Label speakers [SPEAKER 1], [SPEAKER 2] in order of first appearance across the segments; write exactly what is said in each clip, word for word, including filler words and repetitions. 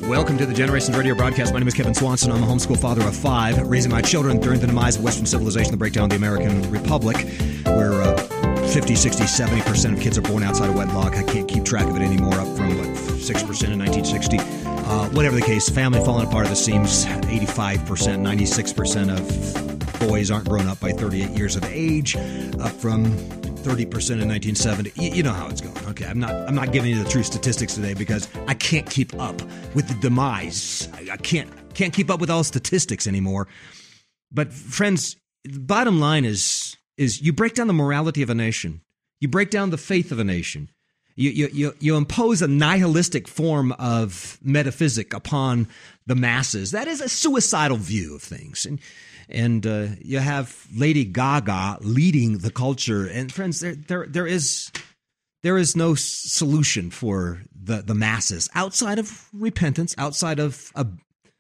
[SPEAKER 1] Welcome to the Generations Radio broadcast. My name is Kevin Swanson. I'm a homeschool father of five, raising my children during the demise of Western civilization, the breakdown of the American Republic, where uh, fifty, sixty, seventy percent of kids are born outside of wedlock. I can't keep track of it anymore, up from what, six percent in nineteen sixty. Uh, whatever the case, family falling apart at the seams. eighty-five percent, ninety-six percent of boys aren't grown up by thirty-eight years of age, up from thirty percent in nineteen seventy. You, you know how it's going. Okay, I'm not I'm not giving you the true statistics today because I can't keep up with the demise. I, I can't can't keep up with all statistics anymore. But friends, the bottom line is is you break down the morality of a nation. You break down the faith of a nation. You you you, you impose a nihilistic form of metaphysic upon the masses. That is a suicidal view of things. And And uh, you have Lady Gaga leading the culture. And friends, there there there is there is no solution for the, the masses outside of repentance, outside of a,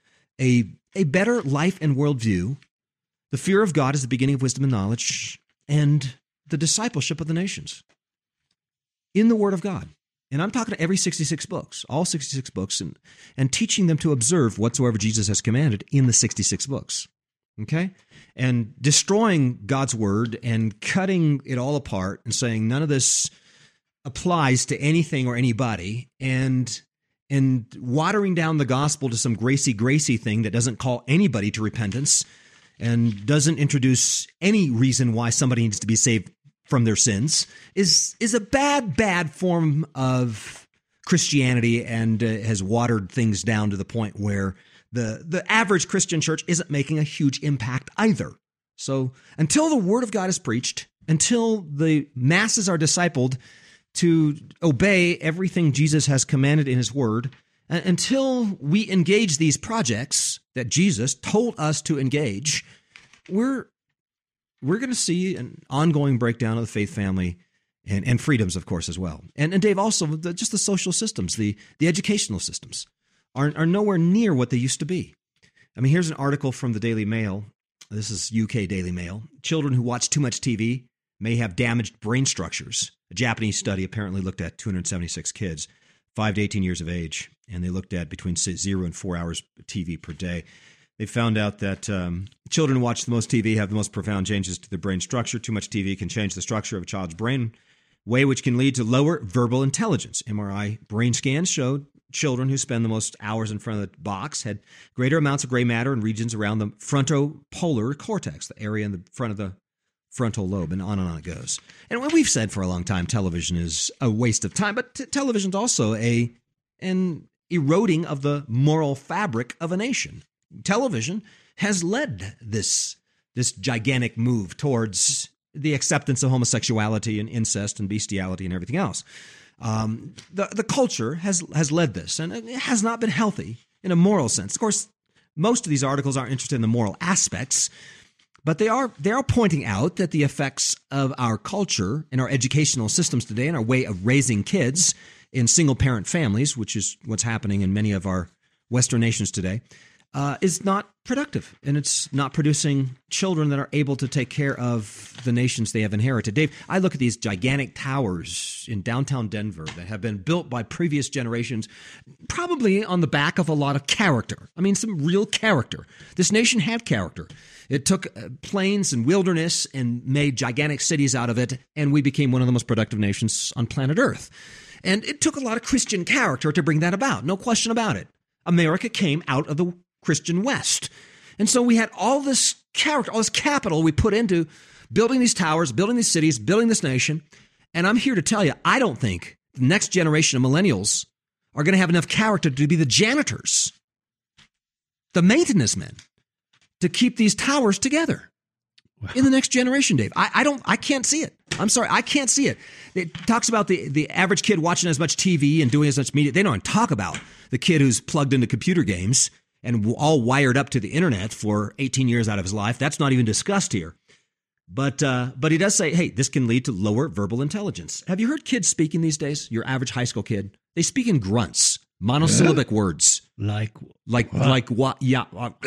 [SPEAKER 1] a a better life and worldview. The fear of God is the beginning of wisdom and knowledge, and the discipleship of the nations in the Word of God. And I'm talking to every sixty-six books, all sixty-six books, and and teaching them to observe whatsoever Jesus has commanded in the sixty-six books. Okay? And destroying God's word and cutting it all apart and saying none of this applies to anything or anybody, and and watering down the gospel to some gracie gracie thing that doesn't call anybody to repentance and doesn't introduce any reason why somebody needs to be saved from their sins is is a bad, bad form of Christianity, and uh, has watered things down to the point where The the average Christian church isn't making a huge impact either. So until the Word of God is preached, until the masses are discipled to obey everything Jesus has commanded in His Word, and until we engage these projects that Jesus told us to engage, we're we're going to see an ongoing breakdown of the faith family and, and freedoms, of course, as well. And, and Dave, also the, just the social systems, the the educational systems. Are, are nowhere near what they used to be. I mean, here's an article from the Daily Mail. This is U K Daily Mail. Children who watch too much T V may have damaged brain structures. A Japanese study apparently looked at two hundred seventy-six kids, five to eighteen years of age, and they looked at between zero and four hours of T V per day. They found out that um, children who watch the most T V have the most profound changes to their brain structure. Too much T V can change the structure of a child's brain way, which can lead to lower verbal intelligence. M R I brain scans showed children who spend the most hours in front of the box had greater amounts of gray matter in regions around the frontopolar cortex, the area in the front of the frontal lobe, and on and on it goes. And what we've said for a long time, television is a waste of time, but t- television is also a an eroding of the moral fabric of a nation. Television has led this this gigantic move towards the acceptance of homosexuality and incest and bestiality and everything else. Um, the the culture has has led this, and it has not been healthy in a moral sense. Of course, most of these articles aren't interested in the moral aspects, but they are they are pointing out that the effects of our culture and our educational systems today and our way of raising kids in single-parent families, which is what's happening in many of our Western nations today, uh, is not productive, and it's not producing children that are able to take care of the nations they have inherited. Dave, I look at these gigantic towers in downtown Denver that have been built by previous generations, probably on the back of a lot of character. I mean, some real character. This nation had character. It took plains and wilderness and made gigantic cities out of it, and we became one of the most productive nations on planet Earth. And it took a lot of Christian character to bring that about, no question about it. America came out of the Christian West. And so we had all this character, all this capital we put into building these towers, building these cities, building this nation. And I'm here to tell you, I don't think the next generation of millennials are going to have enough character to be the janitors, the maintenance men, to keep these towers together. Wow. In the next generation, Dave. I, I don't, I can't see it. I'm sorry, I can't see it. It talks about the, the average kid watching as much T V and doing as much media. They don't talk about the kid who's plugged into computer games and all wired up to the internet for eighteen years out of his life. That's not even discussed here. But uh, but he does say, hey, this can lead to lower verbal intelligence. Have you heard kids speaking these days? Your average high school kid, they speak in grunts, monosyllabic yeah. words.
[SPEAKER 2] Like
[SPEAKER 1] like
[SPEAKER 2] what?
[SPEAKER 1] like what? Yeah.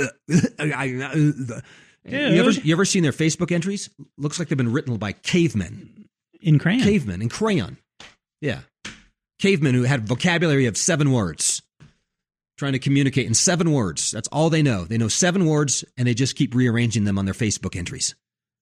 [SPEAKER 1] You ever you ever seen their Facebook entries? Looks like they've been written by cavemen.
[SPEAKER 2] In crayon.
[SPEAKER 1] Cavemen in crayon. Yeah. Cavemen who had vocabulary of seven words. trying to communicate in seven words. That's all they know. They know seven words, and they just keep rearranging them on their Facebook entries.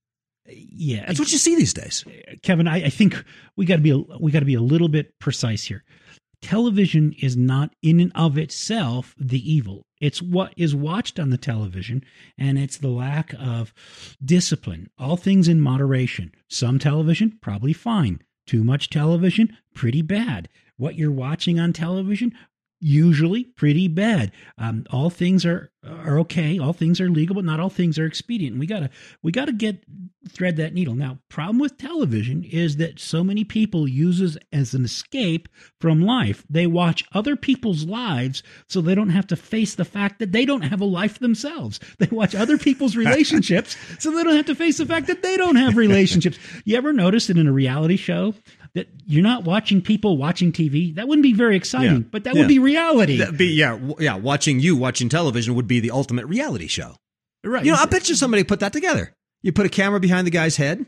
[SPEAKER 2] Yeah,
[SPEAKER 1] that's what you see these days,
[SPEAKER 2] Kevin. I, I think we got to be we got to be a little bit precise here. Television is not in and of itself the evil. It's what is watched on the television, and it's the lack of discipline. All things in moderation. Some television, probably fine. Too much television, pretty bad. What you're watching on television, usually pretty bad. Um, all things are are okay. All things are legal, but not all things are expedient. We gotta we gotta get thread that needle. Now, problem with television is that so many people use it as an escape from life. They watch other people's lives so they don't have to face the fact that they don't have a life themselves. They watch other people's relationships so they don't have to face the fact that they don't have relationships. You ever notice that in a reality show that you're not watching people watching T V? That wouldn't be very exciting,
[SPEAKER 1] yeah.
[SPEAKER 2] but that
[SPEAKER 1] yeah.
[SPEAKER 2] would be reality.
[SPEAKER 1] That'd be, yeah, w- yeah. Watching you watching television would be the ultimate reality show.
[SPEAKER 2] Right.
[SPEAKER 1] You know, I bet you somebody put that together. You put a camera behind the guy's head,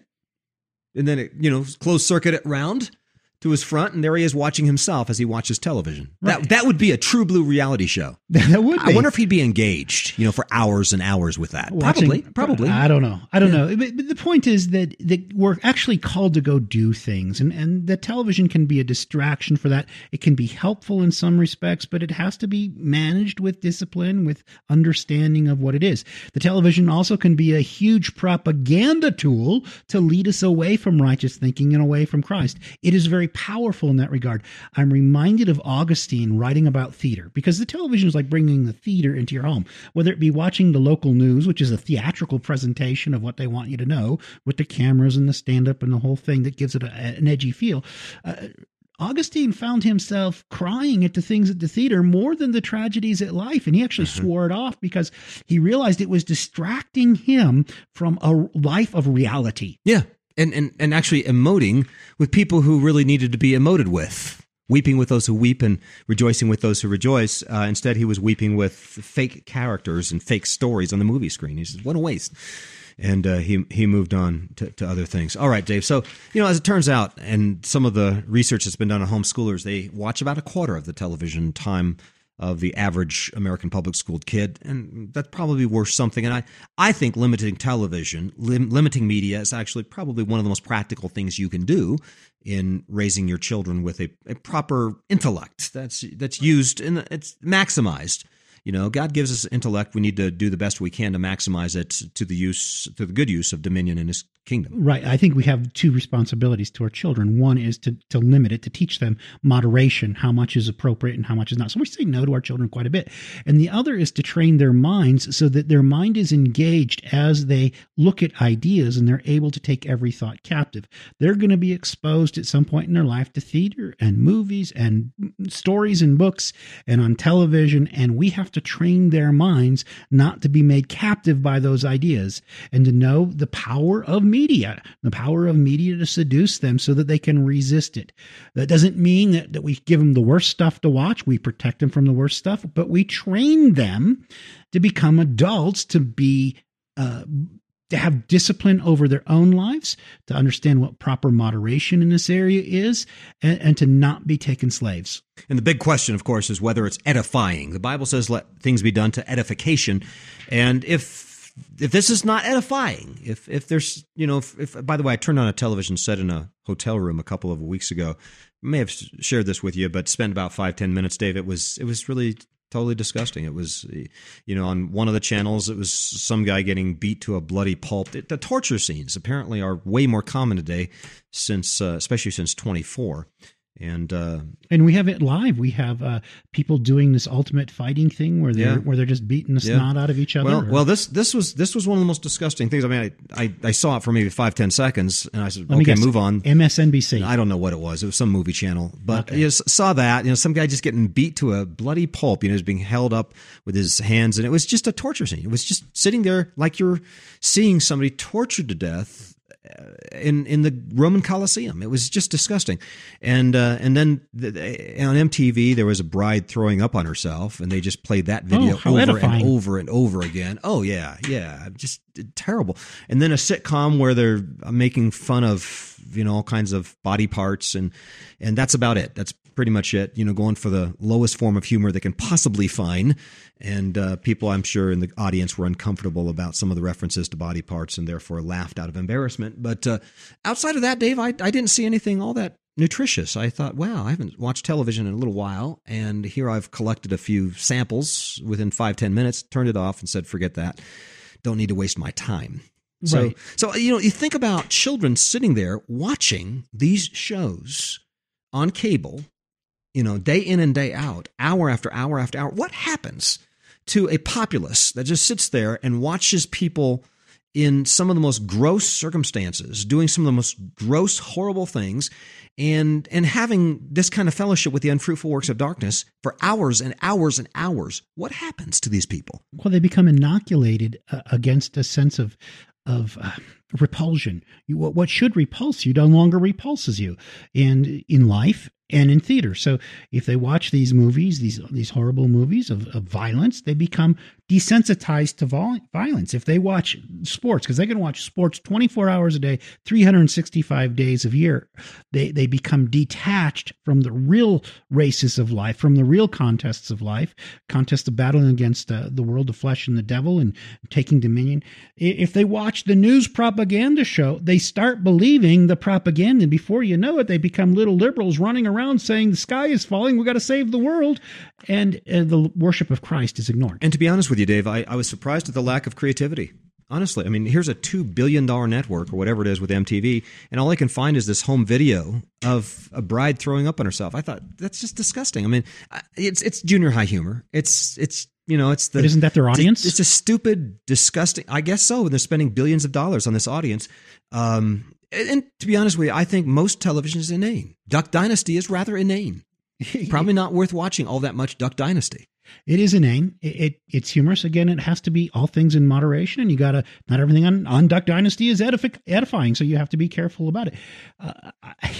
[SPEAKER 1] and then it, you know, closed circuit it round to his front, and there he is watching himself as he watches television. Right. That that would be a true blue reality show.
[SPEAKER 2] That would be.
[SPEAKER 1] I wonder if he'd be engaged, you know, for hours and hours with that.
[SPEAKER 2] Watching,
[SPEAKER 1] probably, probably.
[SPEAKER 2] I don't know. I don't
[SPEAKER 1] yeah.
[SPEAKER 2] know. But, but the point is that, that we're actually called to go do things, and, and the television can be a distraction for that. It can be helpful in some respects, but it has to be managed with discipline, with understanding of what it is. The television also can be a huge propaganda tool to lead us away from righteous thinking and away from Christ. It is very powerful in that regard. I'm reminded of Augustine writing about theater, because the television is like bringing the theater into your home, whether it be watching the local news, which is a theatrical presentation of what they want you to know with the cameras and the stand-up and the whole thing that gives it a, an edgy feel. Uh, Augustine found himself crying at the things at the theater more than the tragedies at life. And he actually mm-hmm. swore it off because he realized it was distracting him from a life of reality.
[SPEAKER 1] Yeah. And, and and actually emoting with people who really needed to be emoted with, weeping with those who weep and rejoicing with those who rejoice. Uh, instead, he was weeping with fake characters and fake stories on the movie screen. He says, what a waste. And uh, he he moved on to, to other things. All right, Dave. So, you know, as it turns out, and some of the research that's been done on homeschoolers, they watch about a quarter of the television time of the average American public school kid, and that's probably worth something. And I, I think limiting television, lim- limiting media is actually probably one of the most practical things you can do in raising your children with a, a proper intellect that's that's used and it's maximized. You know, God gives us intellect. We need to do the best we can to maximize it to the use, to the good use of dominion in His kingdom.
[SPEAKER 2] Right. I think we have two responsibilities to our children. One is to, to limit it, to teach them moderation, how much is appropriate and how much is not. So we say no to our children quite a bit. And the other is to train their minds so that their mind is engaged as they look at ideas and they're able to take every thought captive. They're going to be exposed at some point in their life to theater and movies and stories and books and on television, and we have to train their minds not to be made captive by those ideas and to know the power of media, the power of media to seduce them so that they can resist it. That doesn't mean that, that we give them the worst stuff to watch. We protect them from the worst stuff, but we train them to become adults, to be uh, to have discipline over their own lives, to understand what proper moderation in this area is, and, and to not be taken slaves.
[SPEAKER 1] And the big question, of course, is whether it's edifying. The Bible says let things be done to edification. And if if this is not edifying, if if there's, you know, if, if by the way, I turned on a television set in a hotel room a couple of weeks ago. I may have shared this with you, but spent about five, ten minutes, Dave. It was it was really totally disgusting. It was, you know, on one of the channels, it was some guy getting beat to a bloody pulp. It, the torture scenes apparently are way more common today, since uh, especially since twenty-four. And uh,
[SPEAKER 2] and we have it live. We have uh, people doing this ultimate fighting thing where they're
[SPEAKER 1] yeah.
[SPEAKER 2] where they're just beating the snot yeah. out of each other.
[SPEAKER 1] Well,
[SPEAKER 2] or?
[SPEAKER 1] well, this this was this was one of the most disgusting things. I mean, I I, I saw it for maybe five ten seconds, and I said,
[SPEAKER 2] Let me
[SPEAKER 1] okay,
[SPEAKER 2] guess.
[SPEAKER 1] move on.
[SPEAKER 2] M S N B C.
[SPEAKER 1] I don't know what it was. It was some movie channel, but
[SPEAKER 2] Okay.
[SPEAKER 1] you know, saw that. You know, some guy just getting beat to a bloody pulp. You know, he's being held up with his hands, and it was just a torture scene. It was just sitting there like you're seeing somebody tortured to death in in the Roman Colosseum. It was just disgusting. And uh, and then the, the, on M T V there was a bride throwing up on herself, and they just played that video
[SPEAKER 2] Oh, how
[SPEAKER 1] over
[SPEAKER 2] edifying.
[SPEAKER 1] and over and over again. Oh yeah, yeah, just terrible. And then a sitcom where they're making fun of you know, all kinds of body parts, and and that's about it. That's pretty much it. You know, going for the lowest form of humor they can possibly find. And uh, people, I'm sure, in the audience were uncomfortable about some of the references to body parts and therefore laughed out of embarrassment. But uh, outside of that, Dave, I, I didn't see anything all that nutritious. I thought, wow, I haven't watched television in a little while, and here I've collected a few samples within five, ten minutes, turned it off and said, forget that. Don't need to waste my time. So,
[SPEAKER 2] Right.
[SPEAKER 1] so you know, you think about children sitting there watching these shows on cable, you know, day in and day out, hour after hour after hour. What happens to a populace that just sits there and watches people in some of the most gross circumstances, doing some of the most gross, horrible things, and and having this kind of fellowship with the unfruitful works of darkness for hours and hours and hours? What happens to these people?
[SPEAKER 2] Well, they become inoculated uh, against a sense of of uh, repulsion. You, what, what should repulse you no longer repulses you, and in life and in theater. So if they watch these movies, these these horrible movies of, of violence, they become desensitized to vol- violence. If they watch sports, because they can watch sports twenty-four hours a day, three hundred sixty-five days a year, they, they become detached from the real races of life, from the real contests of life, contests of battling against uh, the world of flesh and the devil and taking dominion. If they watch the news propaganda show, they start believing the propaganda, and before you know it, they become little liberals running around saying the sky is falling, we got to save the world, and uh, the worship of Christ is ignored.
[SPEAKER 1] And to be honest with you, Dave, I, I was surprised at the lack of creativity. Honestly, I mean, here's a two billion dollars network or whatever it is with M T V, and all I can find is this home video of a bride throwing up on herself. I thought, that's just disgusting. I mean, it's it's junior high humor. It's, it's you know, it's the...
[SPEAKER 2] But isn't that their audience?
[SPEAKER 1] It's, it's a stupid, disgusting... I guess so, and they're spending billions of dollars on this audience. Um, and, and to be honest with you, I think most television is inane. Duck Dynasty is rather inane. Probably not worth watching all that much Duck Dynasty.
[SPEAKER 2] It is inane. It, it it's humorous. Again, it has to be all things in moderation, and you got to, not everything on, on Duck Dynasty is edific, edifying, so you have to be careful about it. Uh, I,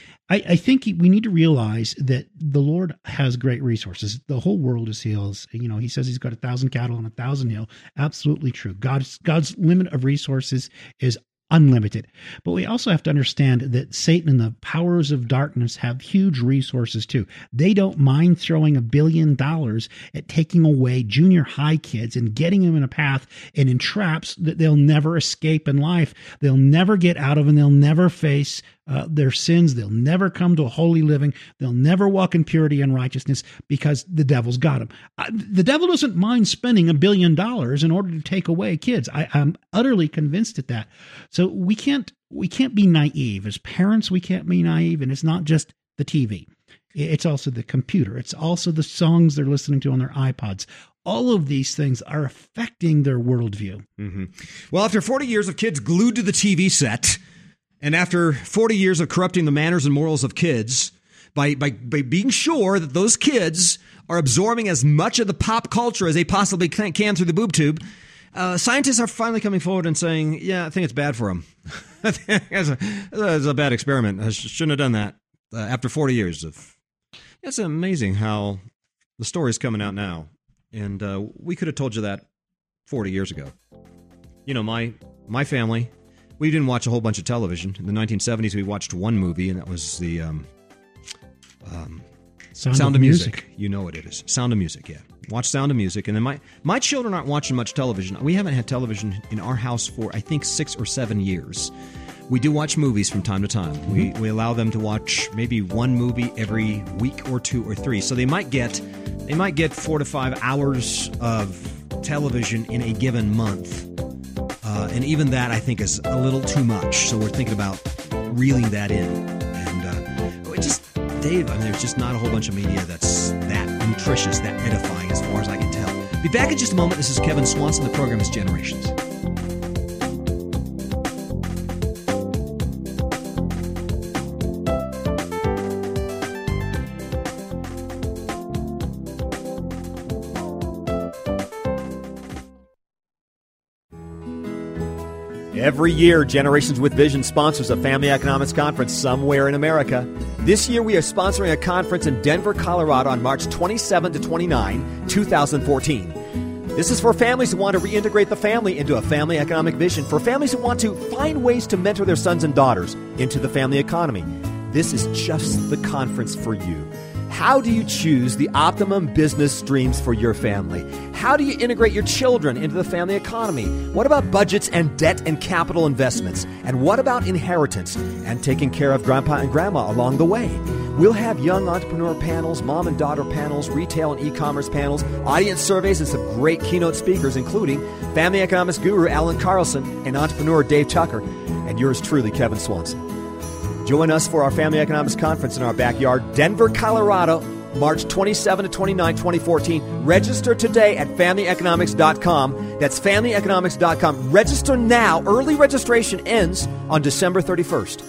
[SPEAKER 2] I think we need to realize that the Lord has great resources. The whole world is His. You know, He says He's got a thousand cattle on a thousand hill. Absolutely true. God's God's limit of resources is unlimited. But we also have to understand that Satan and the powers of darkness have huge resources too. They don't mind throwing a billion dollars at taking away junior high kids and getting them in a path and in traps that they'll never escape in life. They'll never get out of, and they'll never face uh, their sins. They'll never come to a holy living. They'll never walk in purity and righteousness because the devil's got them. Uh, the devil doesn't mind spending a billion dollars in order to take away kids. I, I'm utterly convinced at that. So we can't we can't be naive. As parents, we can't be naive, and it's not just the T V. It's also the computer. It's also the songs they're listening to on their iPods. All of these things are affecting their worldview.
[SPEAKER 1] Mm-hmm. Well, after forty years of kids glued to the T V set, and after forty years of corrupting the manners and morals of kids, by, by, by being sure that those kids are absorbing as much of the pop culture as they possibly can, can through the boob tube, Uh, scientists are finally coming forward and saying, yeah, I think it's bad for them. It's a, it's a bad experiment. I sh- shouldn't have done that uh, after forty years of... It's amazing how the story's coming out now. And uh, we could have told you that forty years ago. You know, my my family, we didn't watch a whole bunch of television. In the nineteen seventies, we watched one movie, and that was the... Um, um,
[SPEAKER 2] Sound,
[SPEAKER 1] Sound
[SPEAKER 2] of,
[SPEAKER 1] of
[SPEAKER 2] music.
[SPEAKER 1] music. You know what it is. Sound of Music, yeah. Watch Sound of Music. And then my, my children aren't watching much television. We haven't had television in our house for, I think, six or seven years. We do watch movies from time to time. Mm-hmm. We we allow them to watch maybe one movie every week or two or three. So they might get they might get four to five hours of television in a given month. Uh, and even that, I think, is a little too much. So we're thinking about reeling that in. And uh, it just... Dave, I mean, there's just not a whole bunch of media that's that nutritious, that edifying as far as I can tell. Be back in just a moment. This is Kevin Swanson. The program is Generations.
[SPEAKER 3] Every year, Generations with Vision sponsors a family economics conference somewhere in America. This year, we are sponsoring a conference in Denver, Colorado on March twenty-seventh to twenty-ninth, twenty fourteen. This is for families who want to reintegrate the family into a family economic vision, for families who want to find ways to mentor their sons and daughters into the family economy. This is just the conference for you. How do you choose the optimum business streams for your family? How do you integrate your children into the family economy? What about budgets and debt and capital investments? And what about inheritance and taking care of grandpa and grandma along the way? We'll have young entrepreneur panels, mom and daughter panels, retail and e-commerce panels, audience surveys, and some great keynote speakers, including family economics guru Alan Carlson and entrepreneur Dave Tucker, and yours truly, Kevin Swanson. Join us for our Family Economics Conference in our backyard, Denver, Colorado, March twenty-seventh to twenty-ninth, twenty fourteen. Register today at family economics dot com. That's family economics dot com. Register now. Early registration ends on December thirty-first.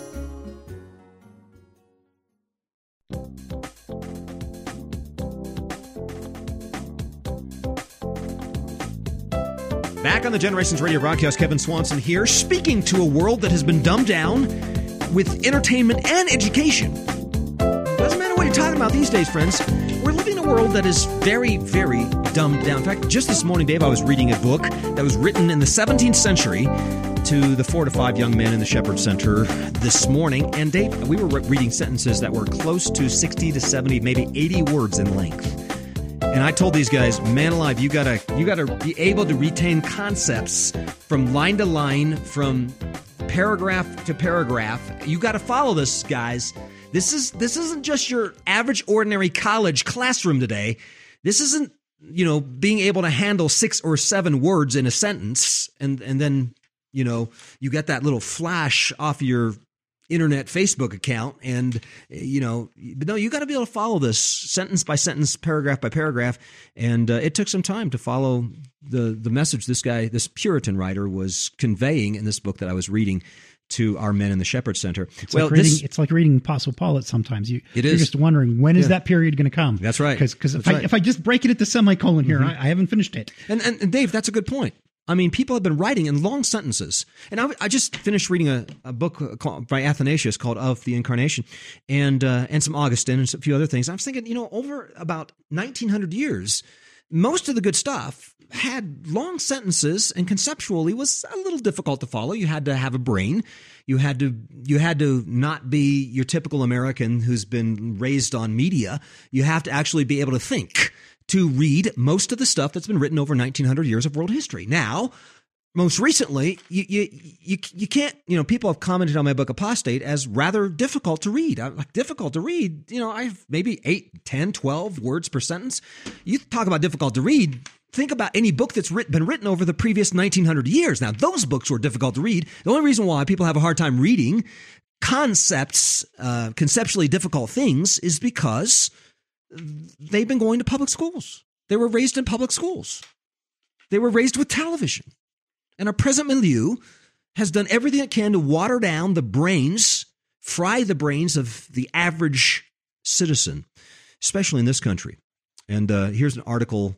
[SPEAKER 1] Back on the Generations Radio broadcast, Kevin Swanson here, speaking to a world that has been dumbed down with entertainment and education. Doesn't matter what you're talking about these days, friends. We're living in a world that is very, very dumbed down. In fact, just this morning, Dave, I was reading a book that was written in the seventeenth century to the four to five young men in the Shepherd Center this morning. And Dave, we were reading sentences that were close to sixty to seventy, maybe eighty words in length. And I told these guys, man alive, you gotta you gotta be able to retain concepts from line to line, from paragraph to paragraph. You got to follow this, guys. This is this isn't just your average ordinary college classroom today. This isn't, you know, being able to handle six or seven words in a sentence and and then, you know, you get that little flash off your internet Facebook account and, you know, but no, you got to be able to follow this sentence by sentence, paragraph by paragraph. And uh, it took some time to follow the the message this guy, this Puritan writer, was conveying in this book that I was reading to our men in the Shepherd Center.
[SPEAKER 2] It's
[SPEAKER 1] well,
[SPEAKER 2] like reading,
[SPEAKER 1] this,
[SPEAKER 2] it's like reading Apostle Paul at sometimes. You,
[SPEAKER 1] it
[SPEAKER 2] you're
[SPEAKER 1] is.
[SPEAKER 2] just wondering, when is
[SPEAKER 1] Yeah.
[SPEAKER 2] that period going to come?
[SPEAKER 1] That's right.
[SPEAKER 2] Because if,
[SPEAKER 1] That's
[SPEAKER 2] I,
[SPEAKER 1] right.
[SPEAKER 2] if I just break it at the semicolon here,
[SPEAKER 1] Mhm.
[SPEAKER 2] I, I haven't finished it.
[SPEAKER 1] And, and and Dave, that's a good point. I mean, people have been writing in long sentences. And I, I just finished reading a, a book called, by Athanasius called Of the Incarnation, and uh, and some Augustine and a few other things. I was thinking, you know, over about nineteen hundred years, most of the good stuff had long sentences and conceptually was a little difficult to follow. You had to have a brain. You had to you had to not be your typical American who's been raised on media. You have to actually be able to think to read most of the stuff that's been written over nineteen hundred years of world history. Now, most recently, you you you, you can't, you know, people have commented on my book Apostate as rather difficult to read. I'm like, difficult to read, you know, I have maybe eight, ten, twelve words per sentence. You talk about difficult to read, think about any book that's writ- been written over the previous nineteen hundred years. Now, those books were difficult to read. The only reason why people have a hard time reading concepts, uh, conceptually difficult things, is because they've been going to public schools. They were raised in public schools. They were raised with television. And our present milieu has done everything it can to water down the brains, fry the brains of the average citizen, especially in this country. And uh, here's an article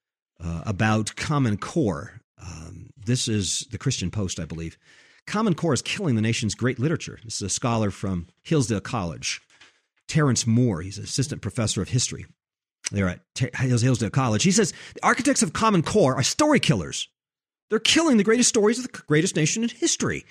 [SPEAKER 1] uh, about Common Core. Um, this is the Christian Post, I believe. Common Core is killing the nation's great literature. This is a scholar from Hillsdale College, Terrence Moore. He's an assistant professor of history there at Hillsdale College. He says, the architects of Common Core are story killers. They're killing the greatest stories of the greatest nation in history.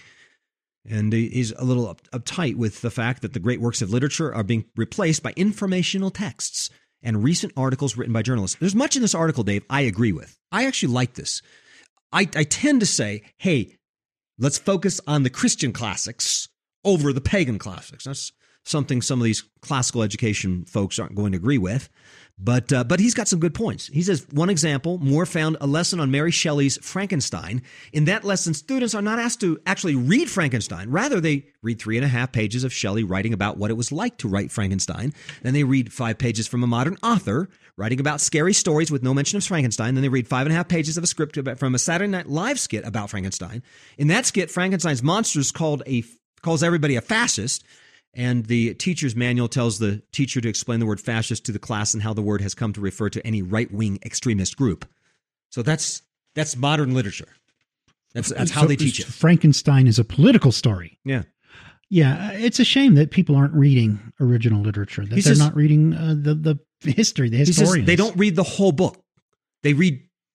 [SPEAKER 1] And he's a little up, uptight with the fact that the great works of literature are being replaced by informational texts and recent articles written by journalists. There's much in this article, Dave, I agree with. I actually like this. I, I tend to say, hey, let's focus on the Christian classics over the pagan classics. That's something some of these classical education folks aren't going to agree with. But uh, but he's got some good points. He says, one example, Moore found a lesson on Mary Shelley's Frankenstein. In that lesson, students are not asked to actually read Frankenstein. Rather, they read three and a half pages of Shelley writing about what it was like to write Frankenstein. Then they read five pages from a modern author writing about scary stories with no mention of Frankenstein. Then they read five and a half pages of a script about, from a Saturday Night Live skit about Frankenstein. In that skit, Frankenstein's monsters called a calls everybody a fascist. And the teacher's manual tells the teacher to explain the word fascist to the class and how the word has come to refer to any right-wing extremist group. So that's that's modern literature. That's that's how
[SPEAKER 2] So
[SPEAKER 1] they teach it.
[SPEAKER 2] Frankenstein is a political story.
[SPEAKER 1] Yeah.
[SPEAKER 2] Yeah, it's a shame that people aren't reading original literature, that
[SPEAKER 1] He
[SPEAKER 2] they're
[SPEAKER 1] says-
[SPEAKER 2] not reading uh, the, the history, the
[SPEAKER 1] He says
[SPEAKER 2] historians.
[SPEAKER 1] they don't read the whole book. They read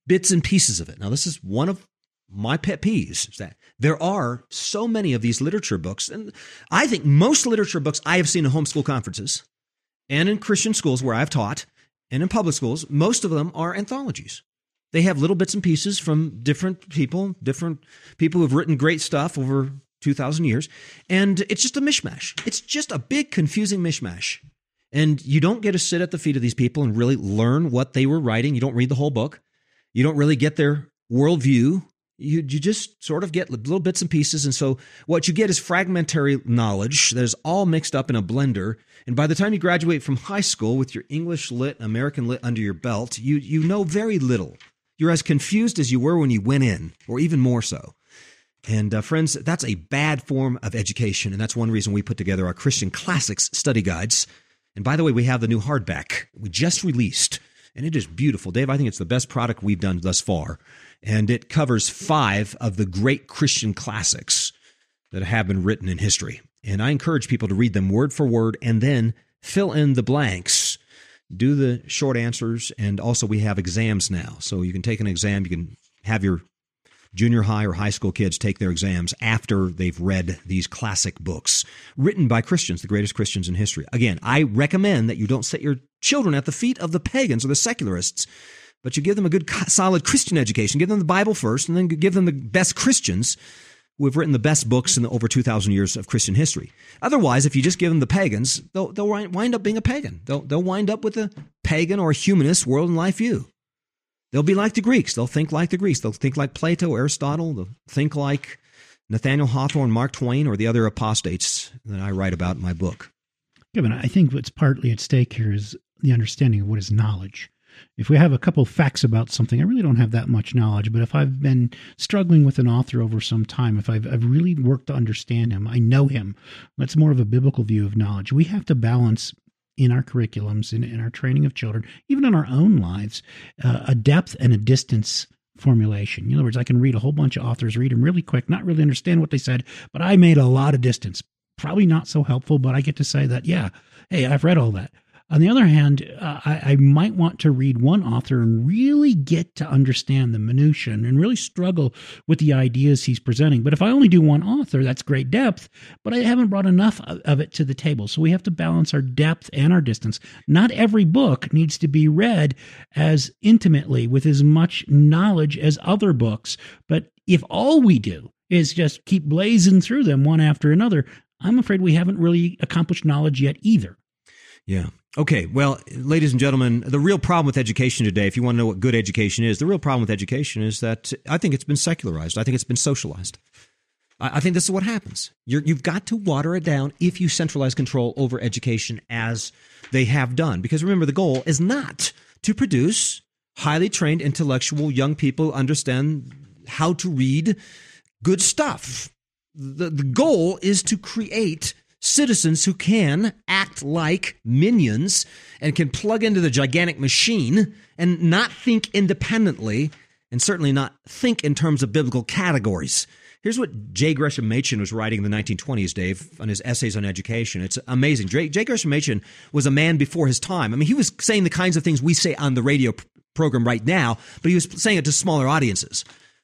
[SPEAKER 1] bits and pieces of it. Now, this is one of my pet peeves, is that there are so many of these literature books. And I think most literature books I have seen in homeschool conferences and in Christian schools where I've taught and in public schools, most of them are anthologies. They have little bits and pieces from different people, different people who have written great stuff over two thousand years. And it's just a mishmash. It's just a big, confusing mishmash. And you don't get to sit at the feet of these people and really learn what they were writing. You don't read the whole book. You don't really get their worldview. You, you just sort of get little bits and pieces. And so what you get is fragmentary knowledge that is all mixed up in a blender. And by the time you graduate from high school with your English lit, American lit under your belt, you you know very little. You're as confused as you were when you went in, or even more so. And uh, friends, that's a bad form of education. And that's one reason we put together our Christian Classics study guides. And by the way, we have the new hardback we just released. And it is beautiful. Dave, I think it's the best product we've done thus far. And it covers five of the great Christian classics that have been written in history. And I encourage people to read them word for word and then fill in the blanks, do the short answers. And also we have exams now. So you can take an exam. You can have your junior high or high school kids take their exams after they've read these classic books written by Christians, the greatest Christians in history. Again, I recommend that you don't set your children at the feet of the pagans or the secularists, but you give them a good, solid Christian education. Give them the Bible first, and then give them the best Christians who have written the best books in the over two thousand years of Christian history. Otherwise, if you just give them the pagans, they'll, they'll wind up being a pagan. They'll, they'll wind up with a pagan or a humanist world and life view. They'll be like the Greeks. They'll think like the Greeks. They'll think like Plato, Aristotle. They'll think like Nathaniel Hawthorne, Mark Twain, or the other apostates that I write about in my book.
[SPEAKER 2] Yeah, but I think what's partly at stake here is the understanding of what is knowledge. If we have a couple of facts about something, I really don't have that much knowledge, but if I've been struggling with an author over some time, if I've, I've really worked to understand him, I know him, that's more of a biblical view of knowledge. We have to balance in our curriculums, in, in our training of children, even in our own lives, uh, a depth and a distance formulation. In other words, I can read a whole bunch of authors, read them really quick, not really understand what they said, but I made a lot of distance. Probably not so helpful, but I get to say that, yeah, hey, I've read all that. On the other hand, uh, I, I might want to read one author and really get to understand the minutiae and really struggle with the ideas he's presenting. But if I only do one author, that's great depth, but I haven't brought enough of, of it to the table. So we have to balance our depth and our distance. Not every book needs to be read as intimately with as much knowledge as other books. But if all we do is just keep blazing through them one after another, I'm afraid we haven't really accomplished knowledge yet either.
[SPEAKER 1] Yeah. Okay. Well, ladies and gentlemen, the real problem with education today, if you want to know what good education is, the real problem with education is that I think it's been secularized. I think it's been socialized. I, I think this is what happens. You're, you've got to water it down if you centralize control over education as they have done. Because remember, the goal is not to produce highly trained intellectual young people who understand how to read good stuff. The, the goal is to create citizens who can act like minions and can plug into the gigantic machine and not think independently and certainly not think in terms of biblical categories. Here's what J. Gresham Machen was writing in the nineteen twenties, Dave, on his essays on education. It's amazing. J. J. Gresham Machen was a man before his time. I mean, he was saying the kinds of things we say on the radio p- program right now, but he was saying it to smaller audiences.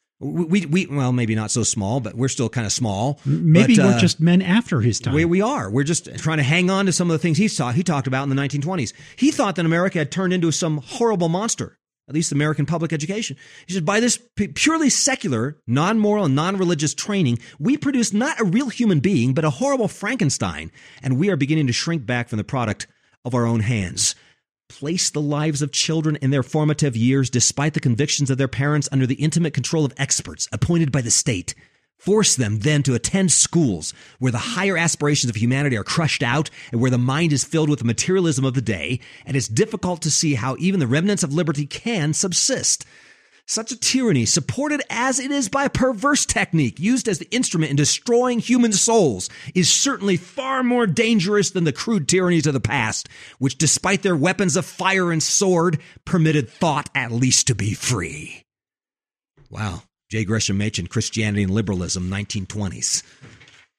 [SPEAKER 1] We, we, well, maybe not so small, but we're still kind of small.
[SPEAKER 2] Maybe
[SPEAKER 1] but,
[SPEAKER 2] we're
[SPEAKER 1] uh,
[SPEAKER 2] just men after his time.
[SPEAKER 1] We, we are. We're just trying to hang on to some of the things he saw, he talked about in the nineteen twenties. He thought that America had turned into some horrible monster, at least American public education. He said, by this purely secular, non-moral, and non-religious training, we produce not a real human being, but a horrible Frankenstein, and we are beginning to shrink back from the product of our own hands. Place the lives of children in their formative years, despite the convictions of their parents, under the intimate control of experts appointed by the state. Force them then to attend schools where the higher aspirations of humanity are crushed out and where the mind is filled with the materialism of the day, and it's difficult to see how even the remnants of liberty can subsist. Such a tyranny, supported as it is by a perverse technique used as the instrument in destroying human souls, is certainly far more dangerous than the crude tyrannies of the past, which, despite their weapons of fire and sword, permitted thought at least to be free. Wow. J. Gresham Machen, Christianity and Liberalism, nineteen twenties.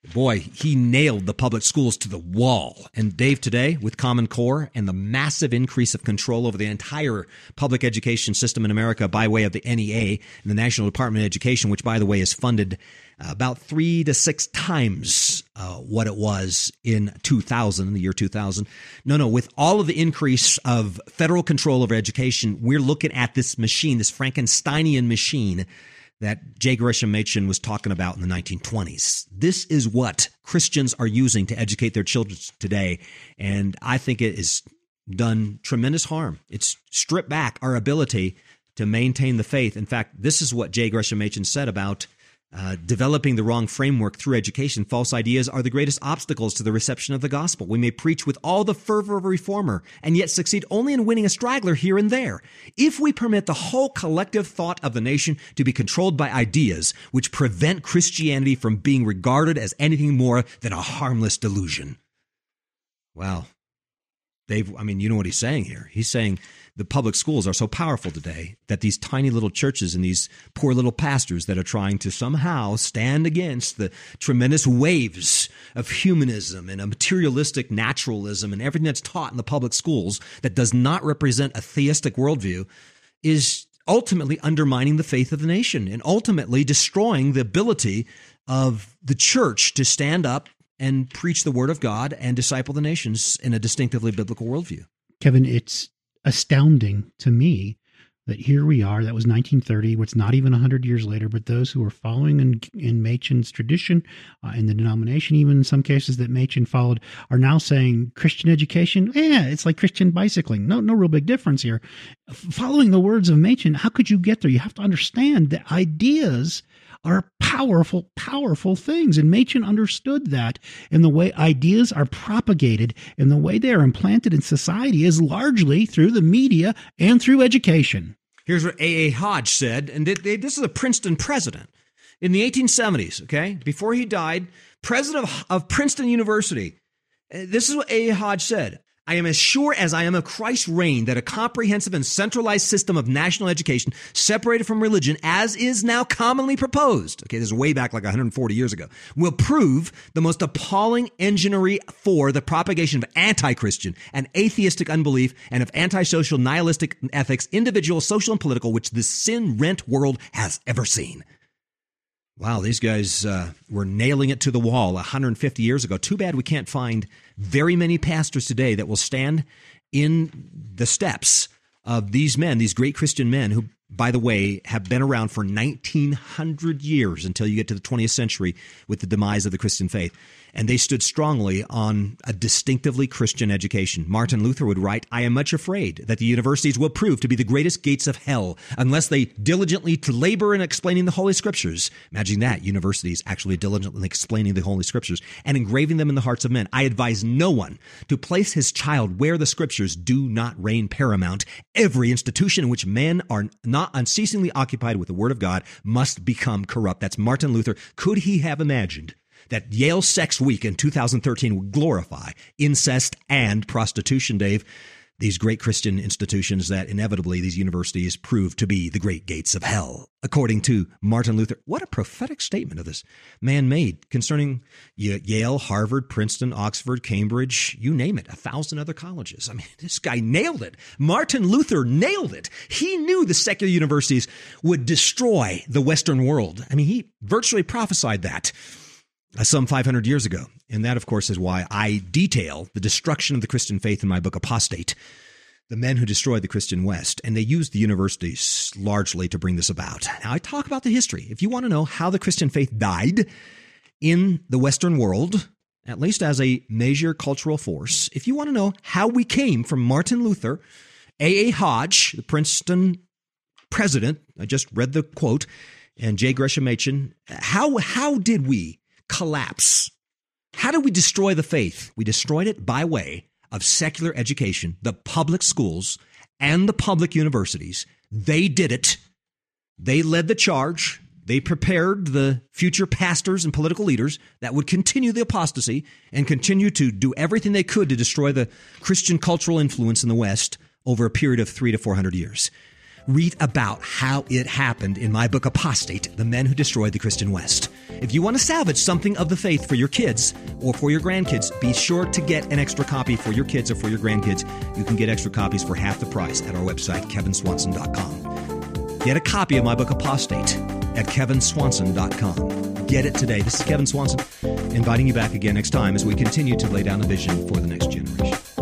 [SPEAKER 1] Boy, he nailed the public schools to the wall. And Dave, today, with Common Core and the massive increase of control over the entire public education system in America by way of the N E A and the National Department of Education, which, by the way, is funded uh, about three to six times uh, what it was in two thousand, in the year two thousand. No, no, with all of the increase of federal control over education, we're looking at this machine, this Frankensteinian machine that J. Gresham Machen was talking about in the nineteen twenties. This is what Christians are using to educate their children today, and I think it has done tremendous harm. It's stripped back our ability to maintain the faith. In fact, this is what J. Gresham Machen said about Uh, developing the wrong framework through education. False ideas are the greatest obstacles to the reception of the gospel. We may preach with all the fervor of a reformer and yet succeed only in winning a straggler here and there. If we permit the whole collective thought of the nation to be controlled by ideas which prevent Christianity from being regarded as anything more than a harmless delusion. Wow. Dave, I mean, you know what he's saying here. He's saying the public schools are so powerful today that these tiny little churches and these poor little pastors that are trying to somehow stand against the tremendous waves of humanism and a materialistic naturalism and everything that's taught in the public schools that does not represent a theistic worldview is ultimately undermining the faith of the nation and ultimately destroying the ability of the church to stand up and preach the word of God and disciple the nations in a distinctively biblical worldview.
[SPEAKER 2] Kevin, it's astounding to me that here we are. That was nineteen thirty. What's not even one hundred years later, but those who are following in, in Machen's tradition, uh, in the denomination, even in some cases that Machen followed, are now saying Christian education, yeah, it's like Christian bicycling. No, no real big difference here. Following the words of Machen, how could you get there? You have to understand that ideas are powerful, powerful things. And Machen understood that. And the way ideas are propagated and the way they are implanted in society is largely through the media and through education.
[SPEAKER 1] Here's what A A. Hodge said, and this is a Princeton president in the eighteen seventies, okay? Before he died, president of, of Princeton University. This is what A A. Hodge said. I am as sure as I am of Christ's reign that a comprehensive and centralized system of national education separated from religion, as is now commonly proposed, okay, this is way back like one hundred forty years ago, will prove the most appalling enginery for the propagation of anti-Christian and atheistic unbelief and of antisocial nihilistic ethics, individual, social, and political, which the sin-rent world has ever seen. Wow, these guys uh, were nailing it to the wall one hundred fifty years ago. Too bad we can't find very many pastors today that will stand in the steps of these men, these great Christian men who, by the way, have been around for nineteen hundred years until you get to the twentieth century with the demise of the Christian faith. And they stood strongly on a distinctively Christian education. Martin Luther would write, I am much afraid that the universities will prove to be the greatest gates of hell unless they diligently labor in explaining the Holy Scriptures. Imagine that, universities actually diligently explaining the Holy Scriptures and engraving them in the hearts of men. I advise no one to place his child where the Scriptures do not reign paramount. Every institution in which men are not unceasingly occupied with the Word of God must become corrupt. That's Martin Luther. Could he have imagined that Yale Sex Week in two thousand thirteen would glorify incest and prostitution, Dave? These great Christian institutions that inevitably these universities prove to be the great gates of hell, according to Martin Luther. What a prophetic statement of this man made concerning Yale, Harvard, Princeton, Oxford, Cambridge, you name it, a thousand other colleges. I mean, this guy nailed it. Martin Luther nailed it. He knew the secular universities would destroy the Western world. I mean, he virtually prophesied that some five hundred years ago. And that, of course, is why I detail the destruction of the Christian faith in my book, Apostate, the men who destroyed the Christian West. And they used the universities largely to bring this about. Now, I talk about the history. If you want to know how the Christian faith died in the Western world, at least as a major cultural force, if you want to know how we came from Martin Luther, A A. Hodge, the Princeton president, I just read the quote, and J. Gresham Machen, how, how did we collapse? How did we destroy the faith? We destroyed it by way of secular education, the public schools and the public universities. They did it. They led the charge. They prepared the future pastors and political leaders that would continue the apostasy and continue to do everything they could to destroy the Christian cultural influence in the West over a period of three to four hundred years. Read about how it happened in my book, Apostate, The Men Who Destroyed the Christian West. If you want to salvage something of the faith for your kids or for your grandkids, be sure to get an extra copy for your kids or for your grandkids. You can get extra copies for half the price at our website, kevin swanson dot com. Get a copy of my book, Apostate, at kevin swanson dot com. Get it today. This is Kevin Swanson, inviting you back again next time as we continue to lay down a vision for the next generation.